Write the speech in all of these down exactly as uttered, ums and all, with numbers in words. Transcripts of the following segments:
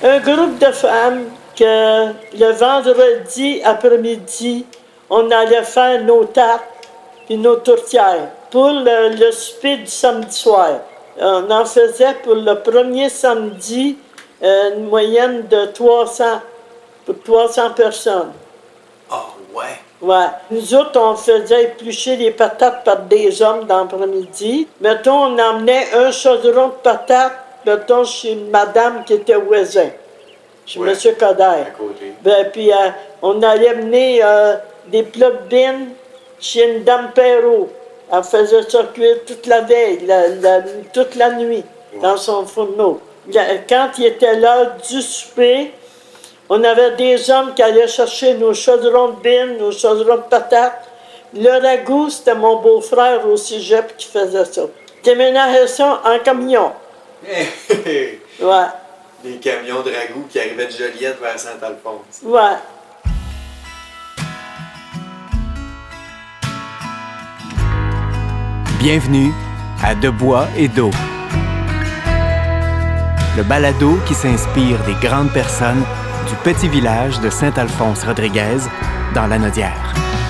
Un groupe de femmes que le vendredi après-midi, on allait faire nos tartes et nos tourtières pour le, le souper du samedi soir. On en faisait pour le premier samedi euh, une moyenne de trois cents, pour trois cents personnes. Oh, ouais. Ouais. Nous autres, on faisait éplucher les patates par des hommes dans l'après-midi. Mettons, on emmenait un chaudron de patates, mettons, chez une madame qui était voisin, chez ouais. M. Coder. À côté. Ben, puis, euh, on allait mener euh, des plats de bine chez une dame Perrault. Elle faisait ça cuire toute la veille, la, la, toute la nuit, ouais. dans son fourneau. Quand il était l'heure du souper, on avait des hommes qui allaient chercher nos chaudrons de bine, nos chaudrons de patates. Le ragoût, c'était mon beau-frère au cégep qui faisait ça. Déménageait ça en camion. ouais. Des camions de ragoût qui arrivaient de Joliette vers Saint-Alphonse. Ouais. Bienvenue à De bois et d'eau. Le balado qui s'inspire des grandes personnes du petit village de Saint-Alphonse-Rodriguez, dans la Nodière.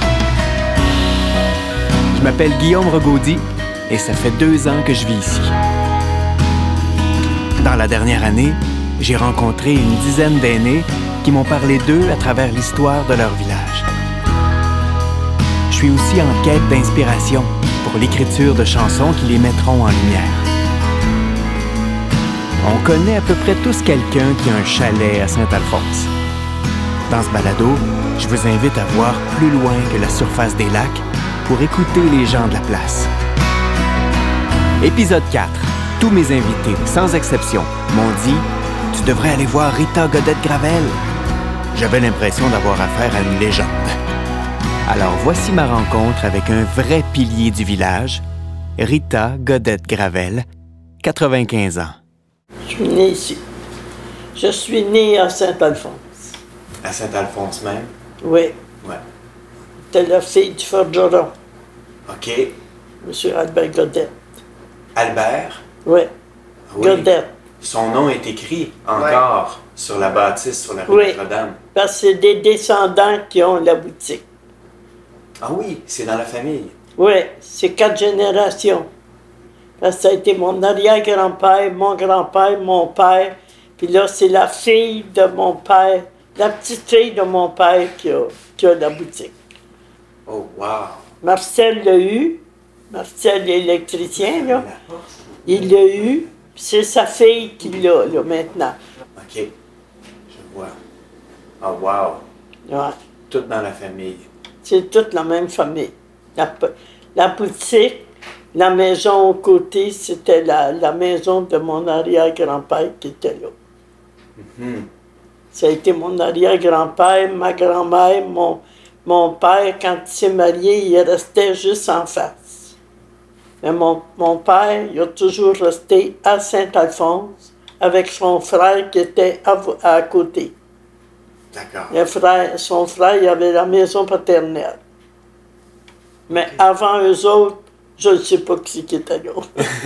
Je m'appelle Guillaume Regaudy et ça fait deux ans que je vis ici. Dans la dernière année, j'ai rencontré une dizaine d'aînés qui m'ont parlé d'eux à travers l'histoire de leur village. Je suis aussi en quête d'inspiration pour l'écriture de chansons qui les mettront en lumière. On connaît à peu près tous quelqu'un qui a un chalet à Saint-Alphonse. Dans ce balado, je vous invite à voir plus loin que la surface des lacs pour écouter les gens de la place. Épisode quatre. Tous mes invités, sans exception, m'ont dit « Tu devrais aller voir Rita Godette-Gravel ». J'avais l'impression d'avoir affaire à une légende. Alors voici ma rencontre avec un vrai pilier du village, Rita Godette-Gravel, quatre-vingt-quinze ans. Je suis née ici. Je suis née à Saint-Alphonse. À Saint-Alphonse même? Oui. Ouais. C'était la fille du forgeron. OK. M. Albert Godette. Albert? Oui. Oui. Godette. Son nom est écrit encore ouais. sur la bâtisse, sur la rue oui. Notre-Dame. Parce que c'est des descendants qui ont la boutique. Ah oui, c'est dans la famille? Oui, c'est quatre générations. Parce que ça a été mon arrière-grand-père, mon grand-père, mon père. Puis là, c'est la fille de mon père, la petite fille de mon père qui a, qui a la boutique. Oh, wow! Marcel l'a eu. Marcel, l'électricien, là. Il l'a eu. Puis c'est sa fille qui l'a, là, maintenant. OK. Je vois. Oh, wow! Ouais. Tout dans la famille. C'est toute la même famille. La, la boutique, la maison au côté, c'était la, la maison de mon arrière-grand-père qui était là. Mm-hmm. Ça a été mon arrière-grand-père, ma grand-mère, mon, mon père, quand il s'est marié, il restait juste en face. Mais mon, mon père, il a toujours resté à Saint-Alphonse avec son frère qui était à, à côté. D'accord. Le frère, son frère, il avait la maison paternelle. Mais okay. Avant eux autres, je ne sais pas qui était là.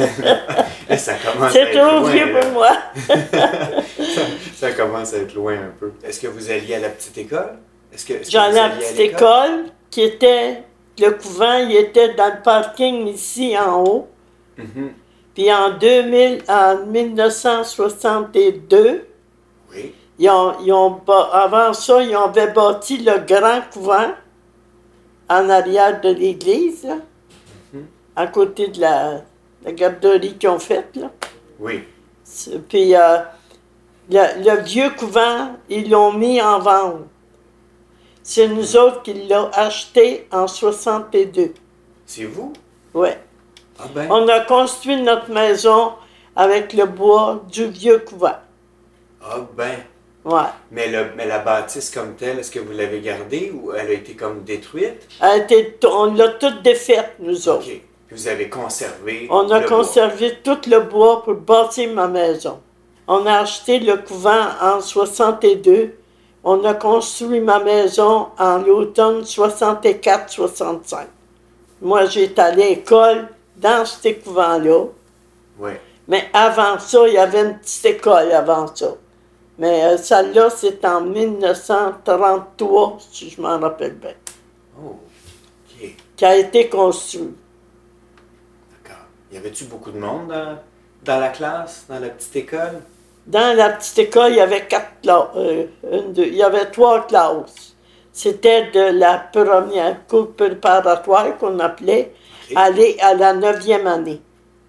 ça commence C'est à être trop loin, vieux pour moi. ça, ça commence à être loin un peu. Est-ce que vous alliez à la petite école? Est-ce que, est-ce J'en que ai à la petite école qui était... Le couvent, il était dans le parking ici en haut. Mm-hmm. Puis en, deux mille, en dix-neuf cent soixante-deux, oui. ils ont, ils ont, avant ça, ils avaient bâti le grand couvent en arrière de l'église, là, mm-hmm. à côté de la, la garderie qu'ils ont faite. Là. Oui. Puis euh, le, le vieux couvent, ils l'ont mis en vente. C'est nous autres qui l'avons acheté en soixante-deux. C'est vous? Oui. Ah ben. On a construit notre maison avec le bois du vieux couvent. Ah ben. Ouais. Mais, le, mais la bâtisse comme telle, est-ce que vous l'avez gardée ou elle a été comme détruite? Elle a été, on l'a toute défaite, nous autres. OK. Puis vous avez conservé On a le conservé bois. tout le bois pour bâtir ma maison. On a acheté le couvent en soixante-deux. On a construit ma maison en l'automne soixante-quatre soixante-cinq. Moi, j'étais à l'école dans ce couvent-là. Oui. Mais avant ça, il y avait une petite école avant ça. Mais euh, celle-là, c'est en mille neuf cent trente-trois, si je m'en rappelle bien, Oh, OK. qui a été construite. D'accord. Y avait-tu beaucoup de monde dans, dans la classe, dans la petite école? Dans la petite école, il y avait quatre classes. Euh, une, deux, il y avait trois classes. C'était de la première cour préparatoire qu'on appelait, OK. aller à la neuvième année.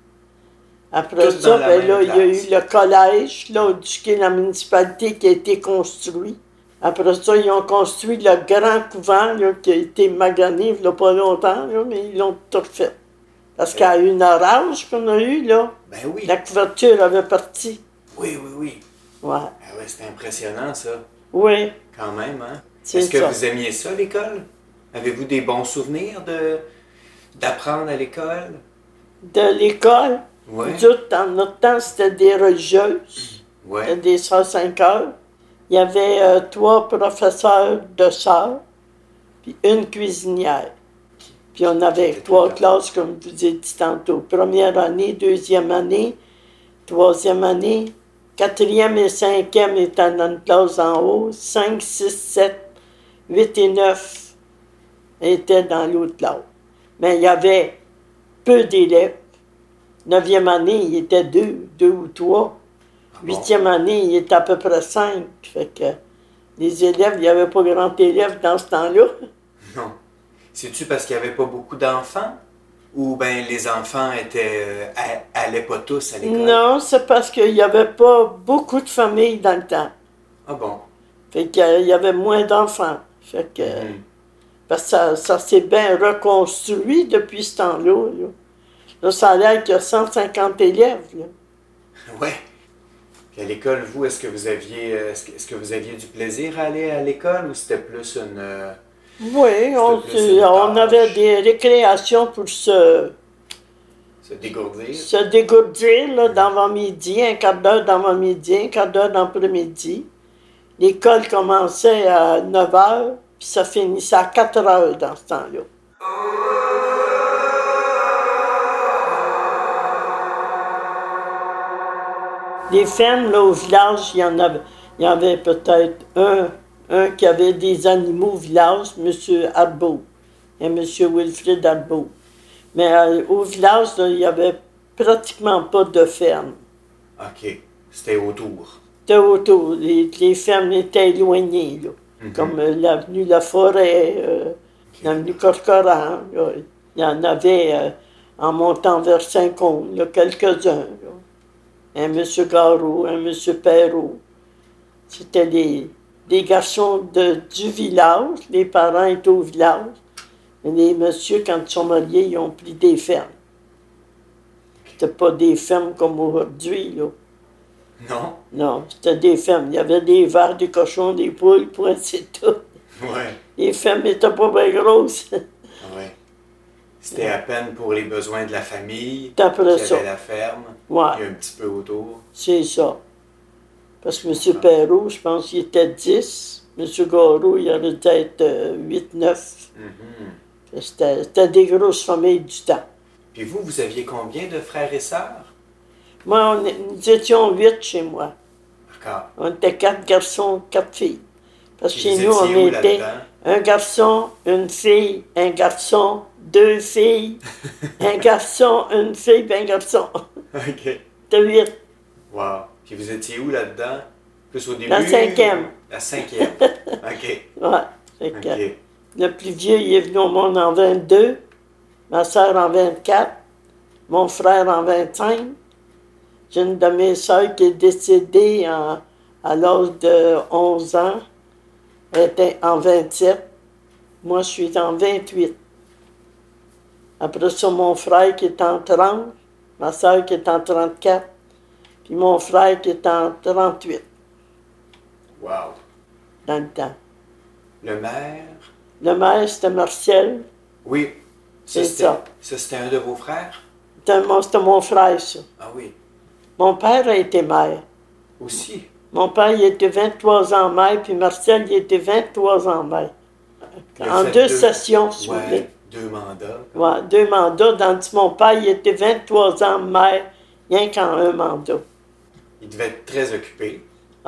Après Toutes ça, dans la ben même là, il y a eu classe. le collège, là, au-dessus de la municipalité qui a été construit. Après ça, ils ont construit le grand couvent là, qui a été magané il n'y a pas longtemps, là, mais ils l'ont tout fait. Parce qu'à une orage qu'on a eu, là, Ben oui. la couverture avait parti. Oui, oui, oui. Ouais. Ah ouais, c'était impressionnant, ça. Oui, Quand même, hein? c'est Est-ce que ça. vous aimiez ça, l'école? Avez-vous des bons souvenirs de d'apprendre à l'école? De l'école, Oui. nous autres, dans notre temps, c'était des religieuses, Ouais. c'était des sœurs cinq heures. Il y avait euh, trois professeurs de sœurs, puis une cuisinière. Puis on avait C'était trois tout classes, comme je vous ai dit tantôt. Première année, deuxième année, troisième année, quatrième et cinquième étaient dans une classe en haut, cinq, six, sept, huit et neuf étaient dans l'autre classe. Mais il y avait peu d'élèves. Neuvième année, il y était deux, deux ou trois. Ah bon? Huitième année, il était à peu près cinq. Fait que les élèves, il n'y avait pas grand élèves dans ce temps-là. Non. C'est-tu parce qu'il n'y avait pas beaucoup d'enfants? Ou bien les enfants étaient euh, a- allaient pas tous à l'école? Non, c'est parce qu'il n'y avait pas beaucoup de familles dans le temps. Ah bon? Fait qu'il y avait moins d'enfants. Fait que, Mhm. parce que ça, ça s'est bien reconstruit depuis ce temps-là. Là, là ça a l'air qu'il y a cent cinquante élèves. Là. Ouais. Puis à l'école, vous, est-ce que vous aviez euh, est-ce que, est-ce que vous aviez du plaisir à aller à l'école ou c'était plus une euh, Oui, on, plus une on tâche. avait des récréations pour se, se dégourdir? se dégourdir là, d'avant-midi, un quart d'heure d'avant-midi, un quart d'heure d'après-midi. L'école commençait à neuf heures, puis ça finissait à quatre heures dans ce temps-là. Les fermes, là, au village, il y en avait, il y avait peut-être un, un qui avait des animaux au village, M. Arbeau, et M. Wilfrid Arbeau. Mais euh, au village, là, il n'y avait pratiquement pas de ferme. OK. C'était autour. C'était autour. Les, les fermes étaient éloignées, là, Mhm. comme euh, l'avenue La Forêt, euh, l'avenue Corcoran. Là. Il y en avait euh, en montant vers Saint-Côme, là, quelques-uns. Là. Un M. Garot, un M. Perrault. C'était les, les garçons de, du village. Les parents étaient au village. Mais les messieurs, quand ils sont mariés, ils ont pris des fermes. C'était pas des fermes comme aujourd'hui, là. Non? Non, c'était des fermes. Il y avait des vaches, des cochons, des poules, point, c'est tout. Ouais. Les fermes n'étaient pas bien grosses. Ouais. C'était à peine pour les besoins de la famille. C'est après qu'il y ça. avait la ferme. Ouais, Puis un petit peu autour. c'est ça. Parce que M. Perrault, je pense qu'il était dix. M. Garot, il aurait dû être euh, huit neuf. Mhm. C'était c'était des grosses familles du temps. Puis vous, vous aviez combien de frères et sœurs? Moi, on est- nous étions huit chez moi. D'accord. On était quatre garçons, quatre filles. Parce que Puis chez vous nous, on étiez où était là-dedans? un garçon, une fille, un garçon, deux filles, un garçon, une fille, puis un garçon. OK. C'était huit. Wow. Puis vous étiez où là-dedans? Plus au début? La cinquième. La cinquième. OK. Ouais. Fait que OK. le plus vieux, il est venu au monde en vingt-deux, ma soeur en vingt-quatre, mon frère en vingt-cinq. J'ai une de mes soeurs qui est décédée en- à l'âge de onze ans. Elle était en vingt-sept. Moi, je suis en vingt-huit. Après ça, mon frère qui est en trente, ma soeur qui est en trente-quatre, puis mon frère qui est en trente-huit, Wow. dans le temps. Le maire? Le maire, c'était Marcel. Oui. C'est c'était- ça. Ça, c'était un de vos frères? C'était mon, c'était mon frère, ça. Ah oui. Mon père a été maire. Aussi? Mon père, il était vingt-trois ans maire, puis Marcel, il était vingt-trois ans maire. Il a En fait deux, sessions, si vous Ouais, voulez. deux mandats. Ouais, deux mandats. Dans mon père, il était vingt-trois ans maire, rien qu'en un mandat. Il devait être très occupé.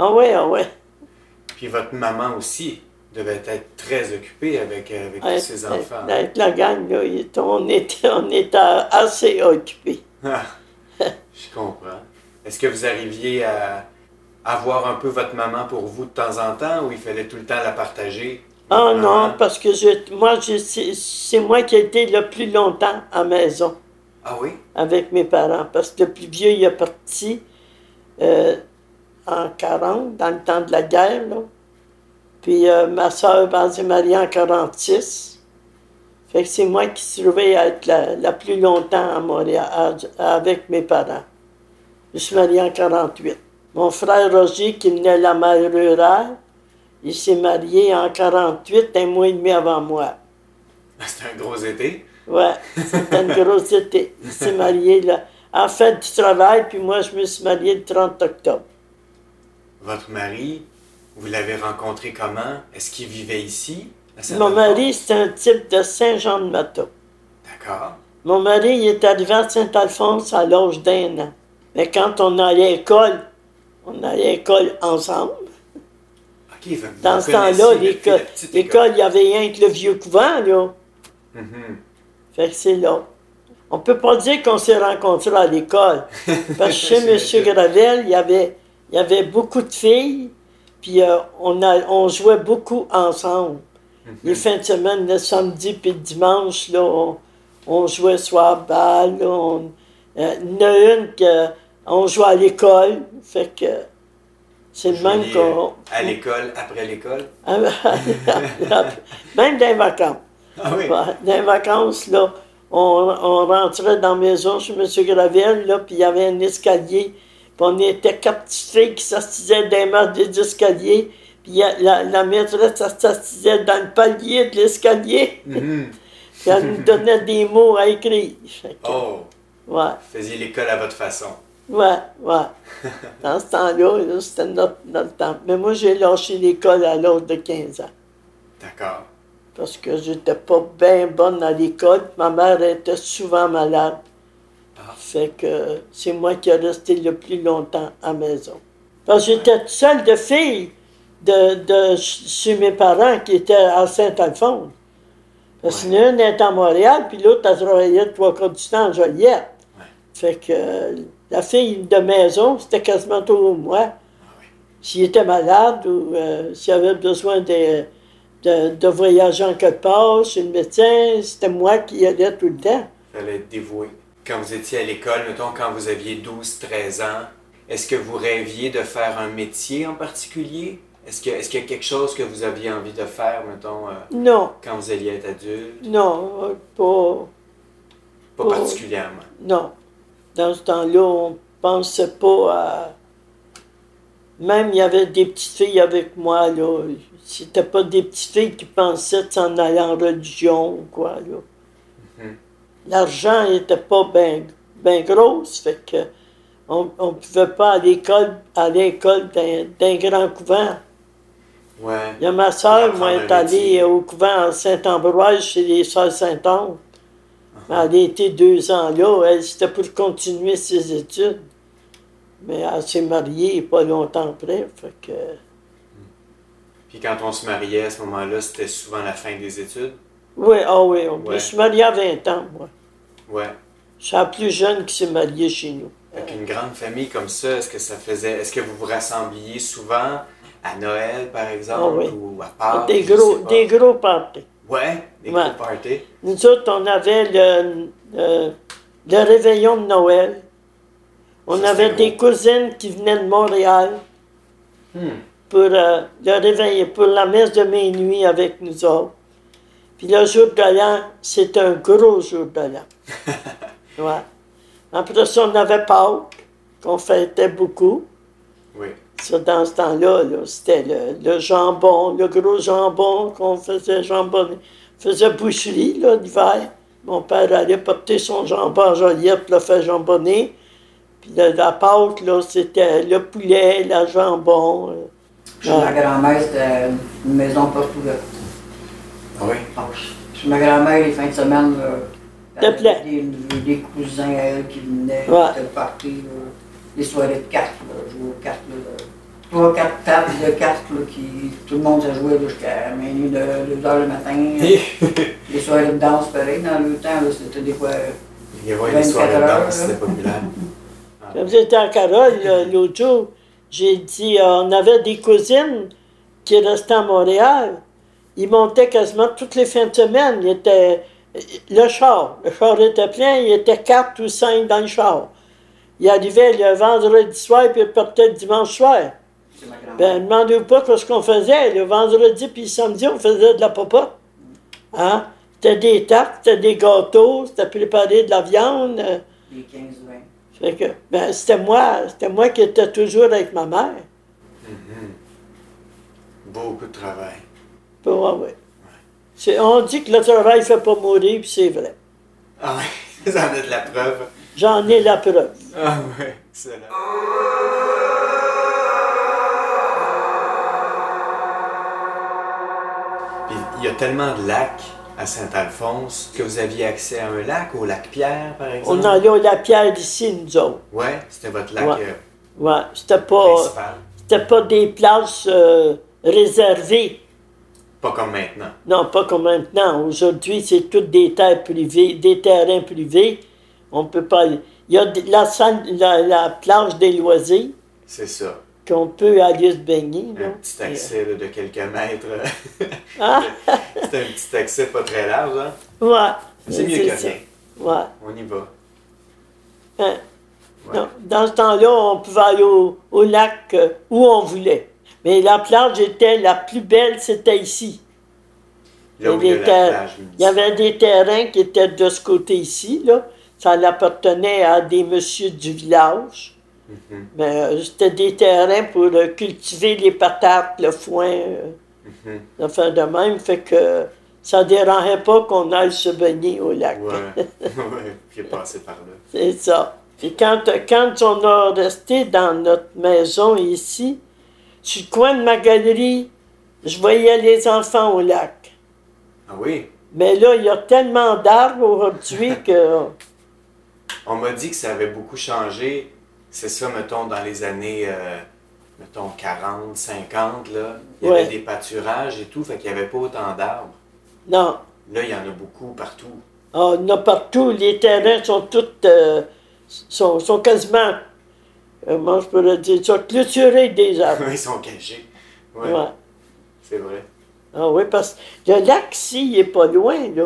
Ah oui, ah oui. Puis votre maman aussi devait être très occupée avec, avec Avec, tous ses enfants. avec la gang, là, on était, on était assez occupés. Ah, je comprends. Est-ce que vous arriviez à avoir un peu votre maman pour vous de temps en temps ou il fallait tout le temps la partager? Ah non, parce que je, moi, je, c'est moi qui ai été le plus longtemps à la maison. Ah oui? Avec mes parents, parce que le plus vieux, il est parti euh, en quarante, dans le temps de la guerre, là. Puis euh, ma soeur, ben, s'est mariée en quarante-six. Fait que c'est moi qui suis trouvée à être la, la plus longtemps à Montréal, à, avec mes parents. Je suis mariée en quarante-huit. Mon frère Roger, qui venait de la mer rurale, il s'est marié en quarante-huit, un mois et demi avant moi. C'était un gros été? Ouais, c'était un gros été. Il s'est marié là, en fait du travail, puis moi, je me suis mariée le trente octobre. Votre mari, vous l'avez rencontré comment? Est-ce qu'il vivait ici? Mon mari, c'est un type de Saint-Jean-de-Mata. D'accord. Mon mari, il est arrivé à Saint-Alphonse à l'âge d'un an. Mais quand on allait à l'école, on allait à l'école ensemble. OK, vous dans ce temps-là, l'école, l'école, il y avait rien que le vieux couvent, là. Mm-hmm. Fait que c'est là. On peut pas dire qu'on s'est rencontrés à l'école. Parce que chez M. Gravel, il y avait, il y avait beaucoup de filles, puis euh, on, a, on jouait beaucoup ensemble. Mm-hmm. Les fins de semaine, le samedi puis le dimanche, là, on, on jouait soir balle. Là, on, euh, il y en a une qu'on jouait à l'école. Fait que c'est le même qu'on... À l'école, après l'école? Même dans les vacances. Ah oui? Dans les vacances, là, on, on rentrait dans la maison chez M. Gravel, là, puis il y avait un escalier. Puis on était quatre petites filles qui s'assisaient dans les marches des escaliers. Puis la, la maîtresse s'assisait dans le palier de l'escalier. Mm-hmm. Puis elle nous donnait des mots à écrire. Que, oh! Ouais. Vous faisiez l'école à votre façon. Ouais, ouais. Dans ce temps-là, là, c'était notre, notre temps. Mais moi, j'ai lâché l'école à l'âge de quinze ans. D'accord. Parce que j'étais pas bien bonne à l'école. Ma mère était souvent malade. Ah. Fait que c'est moi qui ai resté le plus longtemps à la maison. Parce que j'étais seule de fille de, de, chez mes parents qui étaient à Saint-Alphonse. Parce que l'une était à Montréal, puis l'autre, elle travaillait trois quarts du temps à Joliette. Ouais. Fait que la fille de maison, c'était quasiment toujours moi. Ah oui. S'il était malade ou euh, s'il avait besoin de, de, de voyager en quelque part chez le médecin, c'était moi qui y allais tout le temps. Il fallait être dévoué. Quand vous étiez à l'école, mettons, quand vous aviez douze treize ans, est-ce que vous rêviez de faire un métier en particulier? Est-ce, que, est-ce qu'il y a quelque chose que vous aviez envie de faire, mettons, euh, non. Quand vous alliez être adulte? Non, pas... Pas, pas particulièrement? Non. Dans ce temps-là, on pensait pas à... Même il y avait des petites filles avec moi, là. C'était pas des petites filles qui pensaient de s'en aller en religion ou quoi, là. Mm-hmm. L'argent n'était pas bien ben grosse, fait que on ne pouvait pas aller à l'école, à l'école d'un, d'un grand couvent. Ouais. Il y a ma soeur, moi, est allée au couvent à Saint-Ambroise chez les Sœurs Saint-Anne. Uh-huh. Elle a été deux ans là. Elle, c'était pour continuer ses études. Mais elle s'est mariée pas longtemps après. Fait que... Puis quand on se mariait à ce moment-là, c'était souvent la fin des études? Oui, ah oui. On... Ouais. Je suis mariée à vingt ans, moi. Ouais. Je suis la plus jeune qui s'est mariée chez nous. Avec une grande famille comme ça, est-ce que ça faisait. Est-ce que vous vous rassembliez souvent à Noël, par exemple, oh oui. ou à Pâques? Des gros, des gros parties. Ouais, des ouais. gros parties. Nous autres, on avait le, le, le réveillon de Noël. On ça, avait des gros. Cousines qui venaient de Montréal hmm. pour euh, le réveiller, pour la messe de minuit avec nous autres. Puis le jour de l'an, c'est un gros jour de l'an. Ouais. Après ça, on avait Pâques, qu'on fêtait beaucoup. Oui. Ça, dans ce temps-là, là, c'était le, le jambon, le gros jambon qu'on faisait jambonner. On faisait boucherie, là, l'hiver. Mon père allait porter son jambon à Joliette pour le faire jambonner. Puis la, la Pâques, là, c'était le poulet, le jambon. Euh, Chez ma grand-mère, c'était une maison porte ouverte. Ah oui? Chez ma grand-mère, les fins de semaine, là, il y avait des, des cousins à elle qui venaient, ouais. qui étaient partis, là, les soirées de cartes, là, jouer aux cartes. Là, trois, quatre tables de cartes là, qui tout le monde a joué là, jusqu'à minuit, de deux heures le matin. Les soirées de danse, pareil, dans le temps, là, c'était des fois. Il y avait des soirées de vingt-quatre heures, danse, c'était populaire. Quand j'étais à Carole, là, l'autre jour, j'ai dit, euh, on avait des cousines qui restaient à Montréal. Ils montaient quasiment toutes les fins de semaine. Il était, le char, le char était plein, il était quatre ou cinq dans le char. Il arrivait le vendredi soir, puis il partait le dimanche soir. C'est ma grand-mère. Ben, demandez-vous pas ce qu'on faisait. Le vendredi puis le samedi, on faisait de la popote. Hein? C'était des tartes, c'était des gâteaux, c'était préparer de la viande. euh. Les quinze vingt. Fait que, ben, c'était moi, c'était moi qui étais toujours avec ma mère. Mhm. Beaucoup de travail. Puis, ouais, ouais. C'est- on dit que le travail ne fait pas mourir, puis c'est vrai. Ah ouais, vous en êtes la preuve. J'en ai la preuve. Ah ouais, excellent. Puis il y a tellement de lacs à Saint-Alphonse que vous aviez accès à un lac, au lac Pierre, par exemple? On allait au la pierre d'ici, nous autres. Ouais, c'était votre lac Ouais. euh, Ouais, c'était pas, principal. c'était pas des places euh, réservées. Pas comme maintenant. Non, pas comme maintenant. Aujourd'hui, c'est toutes des terres privées, des terrains privés. On peut pas. Il y a de- la, salle- la, la plage des loisirs C'est ça. qu'on peut aller se baigner. Un là. petit accès là, de quelques mètres. Ah, C'est un petit accès pas très large, hein? ouais. C'est mieux que ça. rien. Ouais. On y va. Hein. Ouais. Non, dans ce temps-là, on pouvait aller au, au lac euh, où on voulait. Mais la plage était la plus belle, c'était ici. Là où Il y il y a a la des terres- plage Il y avait des terrains qui étaient de ce côté ici, là. Ça appartenait à des messieurs du village. Mhm, Mais euh, c'était des terrains pour euh, cultiver les patates, le foin, euh, mhm. enfin de même. Fait que ça dérangeait pas qu'on aille se baigner au lac. Ouais, ouais, puis passer par là. C'est ça. Puis quand, quand on a resté dans notre maison ici, sur le coin de ma galerie, je voyais les enfants au lac. Ah oui? Mais là, il y a tellement d'arbres aujourd'hui que... On m'a dit que ça avait beaucoup changé. C'est ça, mettons, dans les années, euh, mettons, quarante, cinquante, là. Il y Ouais. avait des pâturages et tout, fait qu'il n'y avait pas autant d'arbres. Non, Là, il y en a beaucoup partout. ah, il y en a partout. Les terrains sont tous... euh, sont, sont quasiment... Comment je pourrais dire? Ils sont clôturés des arbres. Ils sont cachés. Ouais, Ouais. c'est vrai. Ah oui, parce que le lac, ici, il n'est pas loin, là.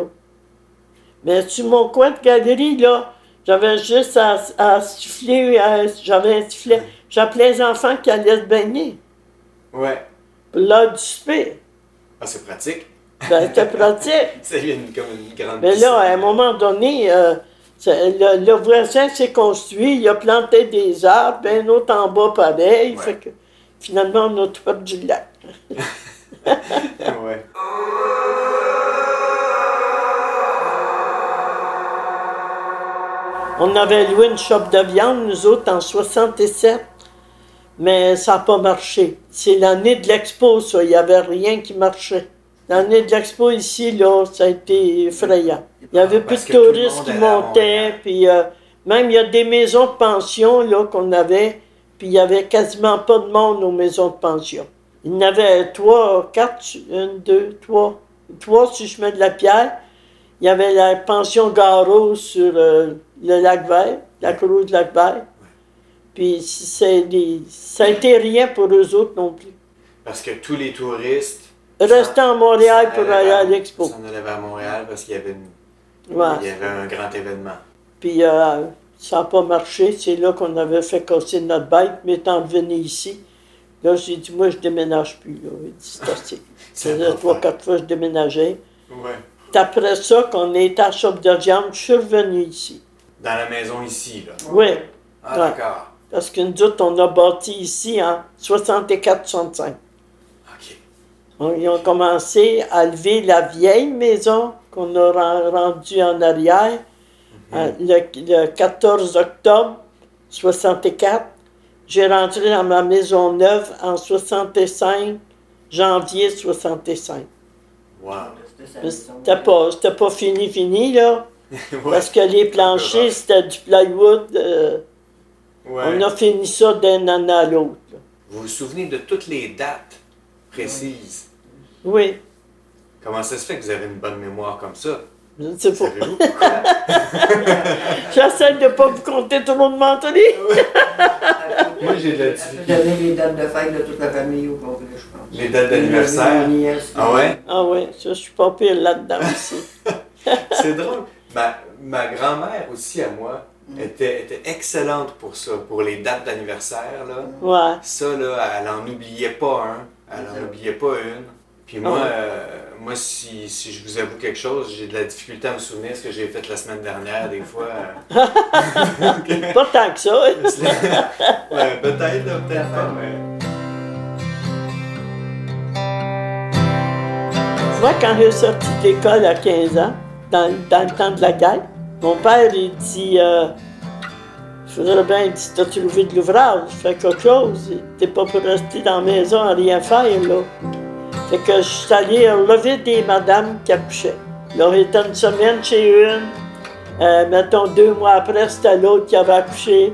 Mais sur mon coin de galerie, là, j'avais juste à, à siffler, à- j'avais un sifflet. J'appelais les enfants qui allaient se baigner Ouais. pour l'heure du souper. Ah, c'est pratique. Ben, c'était pratique. C'est une, comme une grande Mais piscine. là, à un moment donné, euh, c'est- le, le voisin s'est construit, il a planté des arbres, puis un autre en bas pareil. Ouais. Fait que finalement, on a tout perdu le lac. Ouais. On avait loué une shop de viande, nous autres, en soixante-sept, mais ça n'a pas marché. C'est l'année de l'expo, ça. Il n'y avait rien qui marchait. L'année de l'expo ici, là, ça a été effrayant. Il y avait plus Parce de que tout le touristes monde qui allait à montaient, Montréal. puis euh, même il y a des maisons de pension, là, qu'on avait, puis il n'y avait quasiment pas de monde aux maisons de pension. Il y en avait trois, quatre, une, deux, trois, trois si je mets de la pierre. Il y avait la pension Garot sur euh, le lac Vert, la Croix du lac Vert. Puis c'est des- ça a été rien pour eux autres non plus. Parce que tous les touristes Rester à Montréal pour s'en aller à allaient vers- l'expo. s'en allaient vers Montréal parce qu'il y avait, une- Ouais. il y avait un grand événement. Puis euh, ça n'a pas marché. C'est là qu'on avait fait casser notre bête, mais étant venu ici, là j'ai dit, moi je déménage plus. Là. Il dit, c'est assez. Ça Ça faisait va trois, faire. quatre fois que je déménageais. Ouais. C'est après ça qu'on est à Shop de viande, je suis revenu ici. Dans la maison ici, là. Oui, Ah, Ouais. d'accord. parce que nous autres, on a bâti ici en soixante-quatre soixante-cinq. OK. On- Ils ont commencé à lever la vieille maison qu'on a ren- rendue en arrière euh, le, le quatorze octobre soixante-quatre. J'ai rentré dans ma maison neuve en soixante-cinq, janvier soixante-cinq. Wow. C'était sa Mais maison. C'était pas, c'était pas fini, fini, là. Ouais. Parce que les planchers, rough. c'était du plywood. euh, Ouais. On a fini ça d'un an à l'autre. là. Vous vous souvenez de toutes les dates précises? Oui. Comment ça se fait que vous avez une bonne mémoire comme ça? Je ne sais pas. Savez-vous pourquoi? J'essaie de ne pas vous compter tout le monde mentonné. Moi, j'ai de la difficulté. J'avais les dates de fête de toute la famille au complet, je pense. Les dates d'anniversaire? Ah ouais? Ah ouais, ça, je suis pas pire là-dedans aussi. C'est drôle. Ma, ma grand-mère aussi, à moi, était, était excellente pour ça, pour les dates d'anniversaire, là. Ouais. Ça, là, elle en oubliait pas un, elle en oubliait pas une. Puis moi, Ah. euh, moi si, si je vous avoue quelque chose, j'ai de la difficulté à me souvenir de ce que j'ai fait la semaine dernière, des fois. euh. Pas tant que ça. Ouais, peut-être, là, peut-être pas, mais... Moi, quand j'ai sorti de l'école à quinze ans, dans, dans le temps de la guerre, mon père, il dit euh, « Je voudrais bien, il dit, t'as trouvé de l'ouvrage, fais quelque chose. T'es pas pour rester dans la maison à rien faire, là. » Fait que je suis allé relever des madames qui accouchaient. Là, j'étais une semaine chez une. Euh, mettons, deux mois après, c'était l'autre qui avait accouché.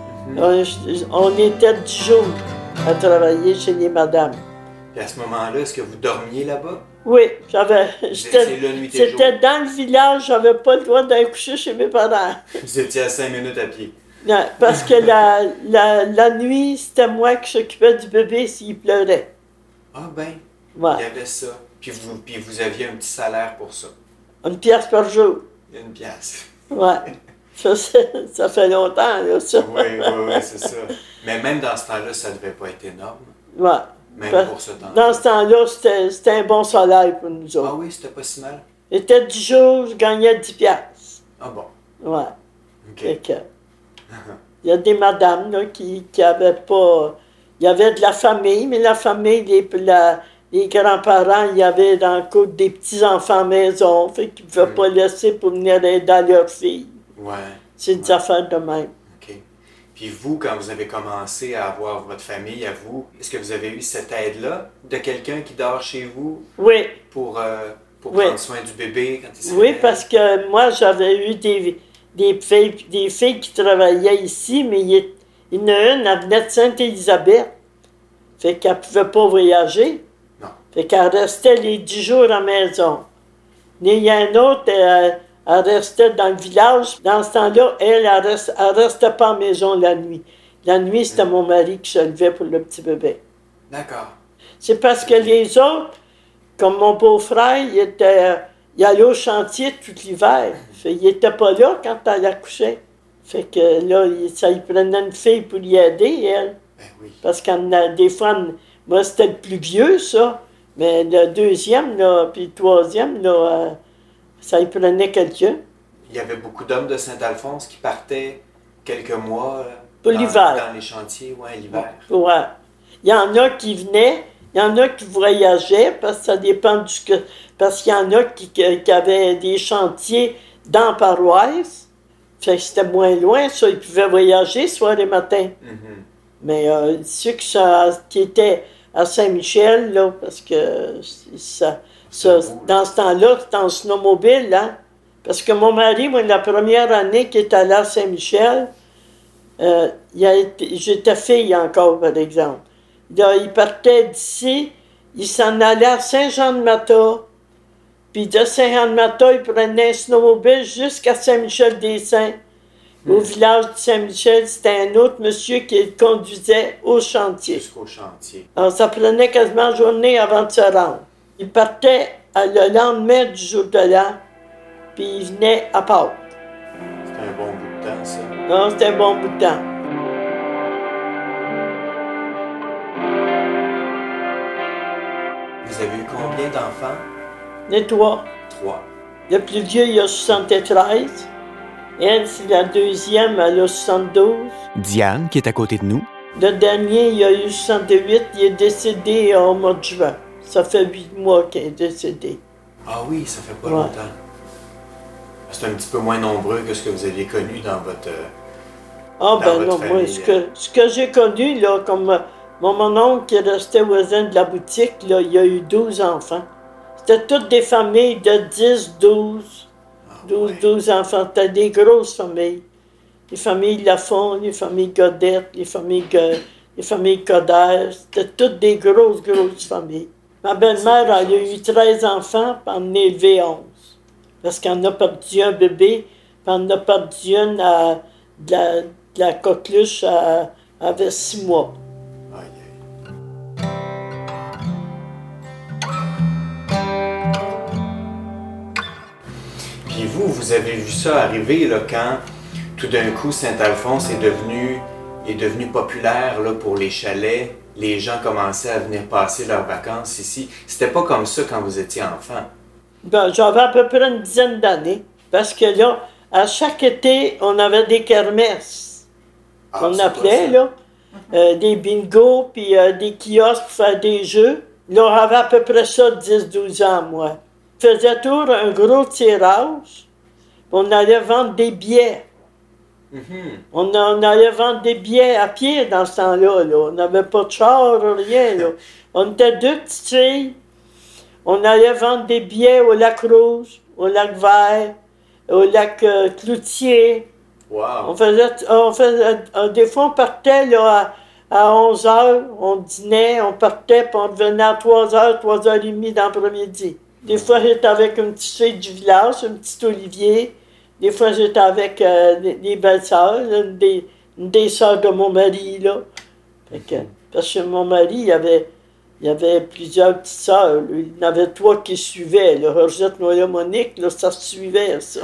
Mm-hmm. on, on était dix jours à travailler chez les madames. Puis à ce moment-là, est-ce que vous dormiez là-bas? Oui, j'avais. C'était C'était dans le village, j'avais pas le droit d'aller coucher chez mes parents. Vous étiez à cinq minutes à pied. Non, parce que la, la, la nuit, c'était moi qui s'occupais du bébé s'il pleurait. Ah ben, ouais. Il y avait ça. Puis vous, puis vous aviez un petit salaire pour ça. Une pièce par jour. Une pièce. Ouais. Ça, ça fait longtemps, là, ça. Oui, oui, oui, c'est ça. Mais même dans ce temps-là, ça devait pas être énorme. Ouais. Même Parce, pour ce temps-là. Dans ce temps-là, c'était, c'était un bon salaire pour nous autres. Ah oui, c'était pas si mal. J'étais dix jours, je gagnais dix piastres. Ah bon. Ouais. OK. Fait que, il y a des madames là, qui qui avaient pas... Il y avait de la famille, mais la famille, les, la, les grands-parents, il y avait dans le couple des petits-enfants à maison, fait qu'ils ne pouvaient mm. pas laisser pour venir aider à leur fille. Ouais. C'est des ouais. affaires de même. OK. Puis vous, quand vous avez commencé à avoir votre famille à vous, est-ce que vous avez eu cette aide-là de quelqu'un qui dort chez vous? Oui. Pour, euh, pour oui. prendre soin du bébé quand il se Oui, réveille? parce que moi, j'avais eu des, des, filles, des filles qui travaillaient ici, mais il, il y en a une, elle venait de Sainte-Élisabeth. Fait qu'elle ne pouvait pas voyager. Non. Fait qu'elle restait les dix jours à la maison. Mais il y a une autre, elle, elle restait dans le village. Dans ce temps-là, elle, elle ne reste, restait pas à la maison la nuit. La nuit, c'était mmh. mon mari qui se levait pour le petit bébé. D'accord. C'est parce que les autres, comme mon beau-frère, il, était, il allait au chantier tout l'hiver. Fait, il n'était pas là quand elle accouchait. Fait que là, il, ça, il prenait une fille pour y aider, elle. Ben oui. Parce que des fois, moi, c'était le plus vieux, ça. Mais le deuxième, là, puis le troisième, là, euh, ça y prenait quelqu'un. Il y avait beaucoup d'hommes de Saint-Alphonse qui partaient quelques mois là, pour dans, l'hiver. Dans les chantiers, ouais, l'hiver. Ouais. Il y en a qui venaient, il y en a qui voyageaient, parce que ça dépend du... Parce qu'il y en a qui, qui avaient des chantiers dans la paroisse. Fait que c'était moins loin, ça. Ils pouvaient voyager soir et matin. Mm-hmm. Mais euh, ceux qui, ça, qui étaient à Saint-Michel, là, parce que ça, ça, beau, dans ce temps-là, c'était en snowmobile, hein? Parce que mon mari, moi, la première année qu'il est allé à Saint-Michel, euh, il a été, j'étais fille encore, par exemple. Là, il partait d'ici, il s'en allait à Saint-Jean-de-Mata, puis de Saint-Jean-de-Mata, il prenait un snowmobile jusqu'à Saint-Michel-des-Saints. Au village de Saint-Michel, c'était un autre monsieur qui le conduisait au chantier. Jusqu'au chantier. Alors, ça prenait quasiment une journée avant de se rendre. Il partait le lendemain du jour de l'an, puis il venait à Pâques. C'était un bon bout de temps, ça. Non, c'était un bon bout de temps. Vous avez eu combien d'enfants? Les trois. Trois. Le plus vieux, il a soixante-treize. Elle, c'est la deuxième, elle a soixante-douze. Diane, qui est à côté de nous. Le dernier, il a eu soixante-huit, il est décédé au mois de juin. Ça fait huit mois qu'il est décédé. Ah oui, ça fait pas ouais. longtemps. C'est un petit peu moins nombreux que ce que vous aviez connu dans votre Ah dans ben votre non, famille. Moi, ce que, ce que j'ai connu, là, comme mon, mon oncle qui restait voisin de la boutique, là, il a eu douze enfants. C'était toutes des familles de dix, douze. douze, douze enfants, c'était des grosses familles. Les familles Lafont, les familles Godette, les familles, les familles Coderre. C'était toutes des grosses, grosses familles. Ma belle-mère, elle a eu treize enfants, puis en a élevé onze. Parce qu'elle en a perdu un bébé, puis elle en a perdu une à, de, la, de la coqueluche, à, elle avait six mois. Aïe, aïe. Puis vous, vous avez vu ça arriver là, quand tout d'un coup Saint-Alphonse est devenu, est devenu populaire là, pour les chalets. Les gens commençaient à venir passer leurs vacances ici. C'était pas comme ça quand vous étiez enfant. Ben, j'avais à peu près une dizaine d'années. Parce que là, à chaque été, on avait des kermesses. Ah, qu'on c'est appelait, pas ça. là. Euh, des bingos, puis euh, des kiosques pour faire des jeux. Là, j'avais à peu près ça, dix douze ans, moi. On faisait tour un gros tirage. On allait vendre des billets. Mhm. On, a- on allait vendre des billets à pied dans ce temps-là. Là. On n'avait pas de char, rien. Là. On était deux petites filles. On allait vendre des billets au lac Rouge, au lac Vert, au lac euh, Cloutier. On Wow. faisait, on faisait, euh, des fois, on partait là, à, à onze heures, on dînait, on partait, puis on revenait à trois heures, trois heures trente dans l'après-midi. Des fois, j'étais avec une petite fille du village, une petite Olivier. Des fois, j'étais avec euh, des, des belles-sœurs, là, une des, une des sœurs de mon mari, là. Fait que, parce que mon mari, il y avait, il y avait plusieurs petites sœurs. Là. Il y en avait trois qui suivaient. Là. Rosette, Noël, Monique, là, ça se suivait, ça.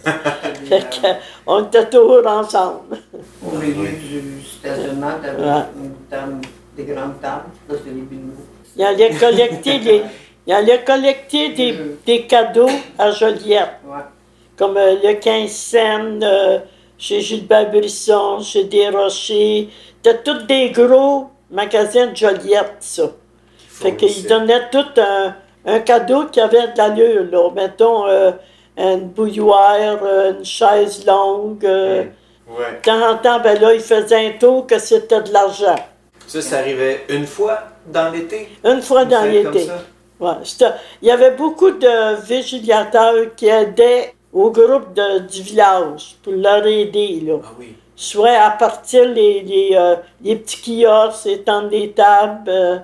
Fait que, on était toujours ensemble. Au milieu du stationnement, tu avais Ouais. une table, des grandes tables. Là, c'était les bingos. Il allait collecter, les, il allait collecter des, des cadeaux à Joliette. Ouais. Comme euh, le quinze cents, euh, chez Gilbert Brisson, chez Desrochers. C'était tous des gros magasins de Joliette, ça. Fait qu'ils donnaient tout un, un cadeau qui avait de l'allure, là. Mettons, euh, une bouilloire, euh, une chaise longue. Euh, Ouais. De temps en temps, ben là, ils faisaient un tour que c'était de l'argent. Ça, ça arrivait une fois dans l'été? Une fois Une dans fête comme l'été. ça? Ouais, c'était- il y avait beaucoup de vigilateurs qui aidaient au groupe de- du village pour leur aider, là. Ah oui. Soit à partir les, les, euh, les petits kiosques, étendre des tables. euh,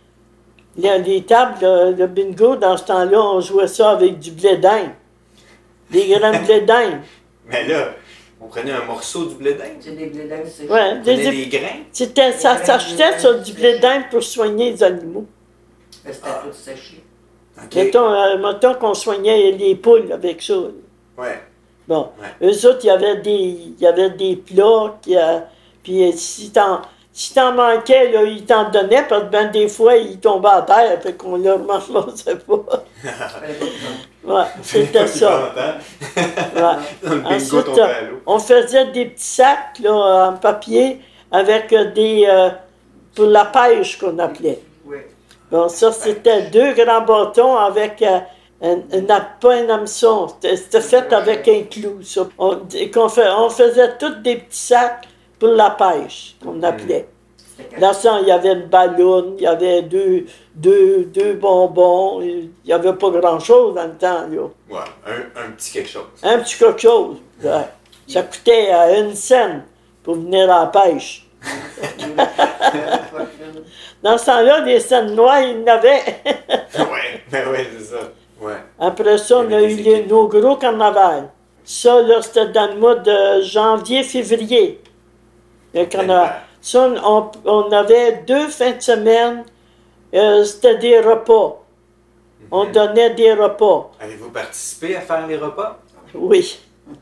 les, les tables, le, le bingo, dans ce temps-là, on jouait ça avec du blé d'Inde. Des grains de blé d'Inde. Mais là, on prenait un morceau du blé d'Inde, C'est des blés d'Inde séchés. Ouais, on des- prenait des grains. c'était, ça s'achetait sur du blé d'Inde pour soigner les animaux. Mais C'était tout séché. OK. Mettons, euh, mettons qu'on soignait les poules avec ça. Ouais. Bon, Ouais. eux autres, il y avait des, il y avait des plats, qui, euh, puis euh, si t'en, si t'en manquais, là, ils t'en donnaient, parce que ben, des fois, ils tombaient à terre, fait qu'on leur mangeait pas. Fallait pas que Ouais, c'était ça. Ouais. Dans le bingo Ensuite, tombé à l'eau. on faisait des petits sacs là, en papier avec euh, des... euh, pour la pêche qu'on appelait. Oui. Bon, ça, c'était deux grands bâtons avec euh, un, un, pas un hameçon. C'était c'était fait avec un clou, ça. On, qu'on fait, on faisait tous des petits sacs pour la pêche, qu'on appelait. C'était Là, ça, il y avait une ballonne, il y avait deux, deux, deux bonbons. Il n'y avait pas grand-chose dans le temps, là. Ouais, un, un petit quelque chose. Un petit quelque chose. Ouais. Ça coûtait à une scène pour venir à la pêche. Dans ce temps-là, les scènes noires, il y en avait. Ouais, ben ouais, c'est ça. Ouais. Après ça, on Il y a avait eu des les, équipes. nos gros carnavals. Ça, là, c'était dans le mois de janvier-février. Le carnaval. Ça, on, on avait deux fins de semaine. Euh, c'était des repas. On Mhm. donnait des repas. Avez-vous participé à faire les repas? Oui.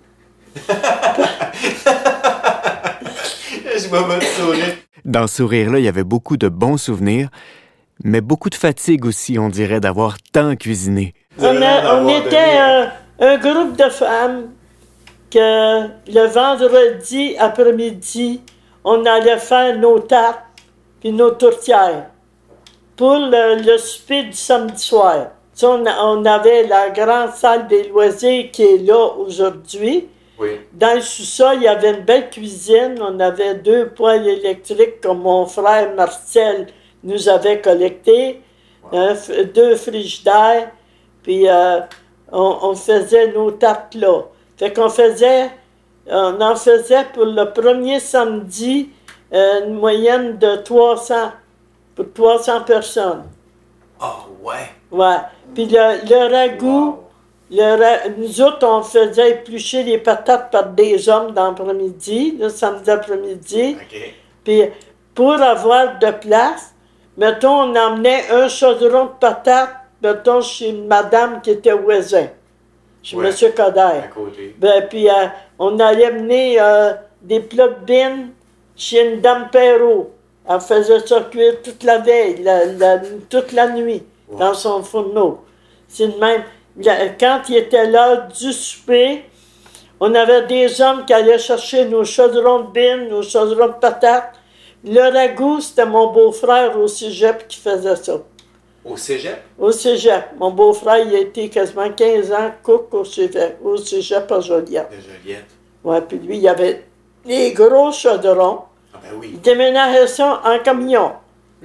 Je vois votre sourire. Dans ce sourire-là, il y avait beaucoup de bons souvenirs, mais beaucoup de fatigue aussi, on dirait, d'avoir tant cuisiné. Vous avez On, l'air a- on d'avoir était donné- euh, un groupe de femmes que le vendredi après-midi, on allait faire nos tartes puis nos tourtières pour le, le souper du samedi soir. Ça, on, a- on avait la grande salle des loisirs qui est là aujourd'hui. Oui. Dans le sous-sol, il y avait une belle cuisine. On avait deux poêles électriques que mon frère Marcel nous avait collectés, un f- deux frigidaires, puis euh, on, on faisait nos tartes là. Fait qu'on faisait, on en faisait pour le premier samedi euh, une moyenne de trois cents, pour trois cents personnes. Ah, ouais. Ouais. Puis le, le ragoût, Wow. le ra- nous autres, on faisait éplucher les patates par des hommes dans l'après-midi, le samedi après-midi. OK. Puis pour avoir de place, mettons, on emmenait un chaudron de patates, mettons, chez une madame qui était au voisin, chez Ouais. M. Coder. À côté. Ben, puis euh, on allait mener euh, des plats de bine chez une dame Perrault. Elle faisait ça cuire toute la veille, la- la- toute la nuit, Wow. dans son fourneau. C'est de même. La- Quand il était l'heure du souper, on avait des hommes qui allaient chercher nos chaudrons de bine, nos chaudrons de patates. Le ragoût, c'était mon beau-frère au cégep qui faisait ça. Au cégep? Au cégep. Mon beau-frère, il a été quasiment quinze ans cook au cégep, au cégep à Joliette. De Joliette. Ouais, puis lui, il avait des gros chaudrons. Ah, ben oui. Il déménageait ça en camion.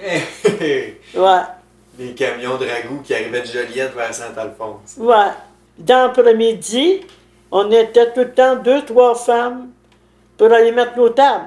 Ouais, Les camions de ragoût qui arrivaient de Joliette vers Saint-Alphonse. ouais. Dans l'après-midi, on était tout le temps deux, trois femmes pour aller mettre nos tables.